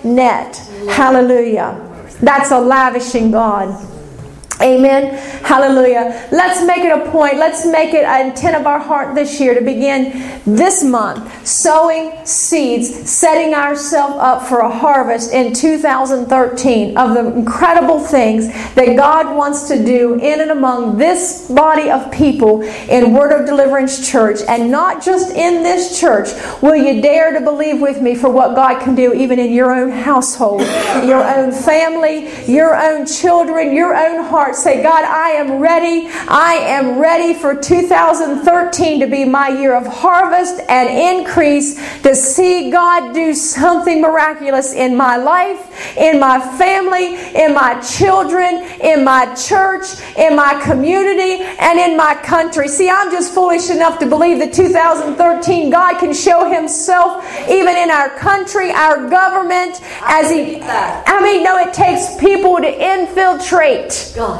net. Hallelujah. That's a lavishing God. Amen. Hallelujah. Let's make it a point. Let's make it an intent of our heart this year to begin this month sowing seeds, setting ourselves up for a harvest in two thousand thirteen of the incredible things that God wants to do in and among this body of people in Word of Deliverance Church. And not just in this church. Will you dare to believe with me for what God can do even in your own household, your own family, your own children, your own heart? Say, God, I am ready. I am ready for two thousand thirteen to be my year of harvest and increase, to see God do something miraculous in my life, in my family, in my children, in my church, in my community, and in my country. See, I'm just foolish enough to believe that two thousand thirteen God can show Himself even in our country, our government, as He... I mean, no, it takes people to infiltrate God.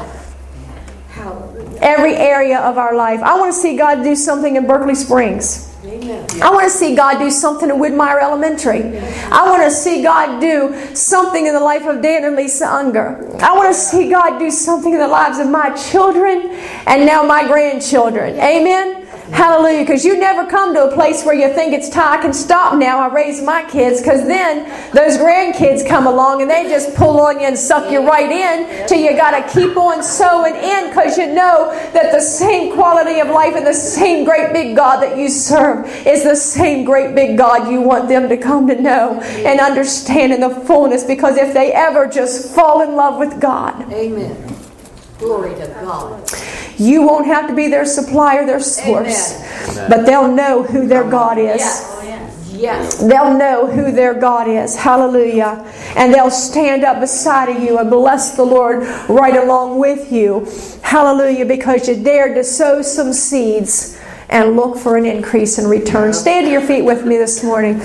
every area of our life. I want to see God do something in Berkeley Springs. Amen. I want to see God do something in Widmeyer Elementary. I want to see God do something in the life of Dan and Lisa Unger. I want to see God do something in the lives of my children and now my grandchildren. Amen. Hallelujah. Because you never come to a place where you think it's time, I can stop now, I raised my kids. Because then those grandkids come along and they just pull on you and suck you right in till you got to keep on sowing in, because you know that the same quality of life and the same great big God that you serve is the same great big God you want them to come to know and understand in the fullness. Because if they ever just fall in love with God, Amen. Glory to God. You won't have to be their supplier, their source. Amen. But they'll know who their God is. Yes. Yes. They'll know who their God is. Hallelujah. And they'll stand up beside of you and bless the Lord right along with you. Hallelujah. Because you dared to sow some seeds and look for an increase in return. Stand to your feet with me this morning.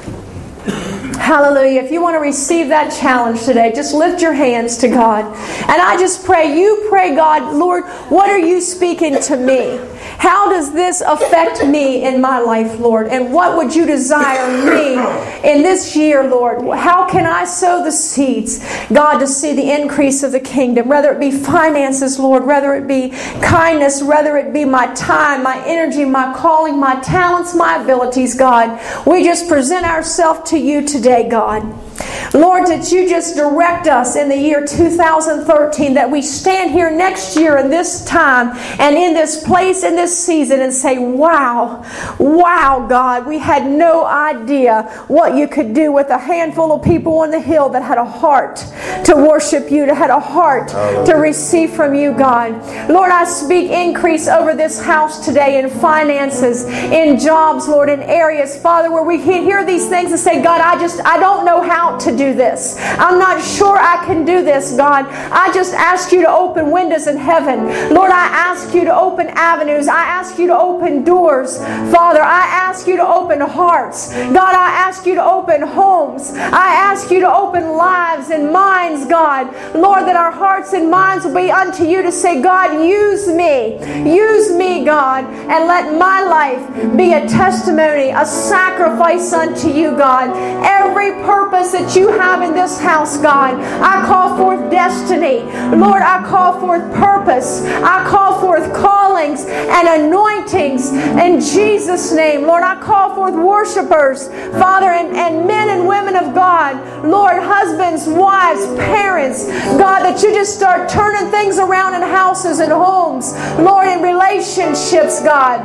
Hallelujah. If you want to receive that challenge today, just lift your hands to God. And I just pray, you pray, God, Lord, what are you speaking to me? How does this affect me in my life, Lord? And what would you desire me in this year, Lord? How can I sow the seeds, God, to see the increase of the kingdom? Whether it be finances, Lord, whether it be kindness, whether it be my time, my energy, my calling, my talents, my abilities, God. We just present ourselves to you today, God. Lord, that you just direct us in the year two thousand thirteen, that we stand here next year in this time and in this place, in this season, and say, wow, wow, God, we had no idea what you could do with a handful of people on the hill that had a heart to worship you, that had a heart to receive from you, God. Lord, I speak increase over this house today in finances, in jobs, Lord, in areas, Father, where we can hear these things and say, God, I just, I don't know how to do this. I'm not sure I can do this, God. I just ask you to open windows in heaven. Lord, I ask you to open avenues. I ask you to open doors. Father, I ask you to open hearts. God, I ask you to open homes. I ask you to open lives and minds, God. Lord, that our hearts and minds will be unto you to say, God, use me. Use me, God, and let my life be a testimony, a sacrifice unto you, God. Every purpose that you have in this house, God, I call forth destiny. Lord, I call forth purpose. I call forth callings and anointings in Jesus' name. Lord, I call forth worshipers, Father, and, and men and women of God. Lord, husbands, wives, parents, God, that you just start turning things around in houses and homes. Lord, in relationships, God.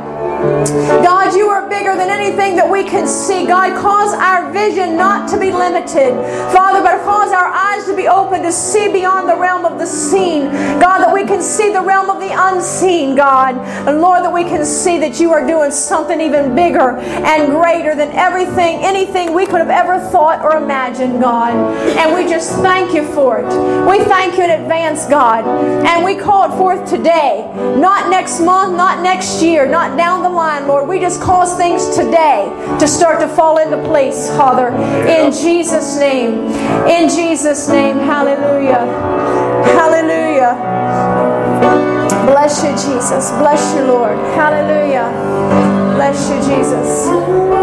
God, you are bigger than anything that we can see. God, cause our vision not to be limited, Father, but cause our eyes to be open to see beyond the realm of the seen. God, that we can see the realm of the unseen, God. And Lord, that we can see that you are doing something even bigger and greater than everything, anything we could have ever thought or imagined, God. And we just thank you for it. We thank you in advance, God. And we call it forth today. Not next month, not next year, not down the line, Lord. We just cause things today to start to fall into place, Father. In Jesus' name. In Jesus' name. Hallelujah. Hallelujah. Bless you, Jesus. Bless you, Lord. Hallelujah. Bless you, Jesus.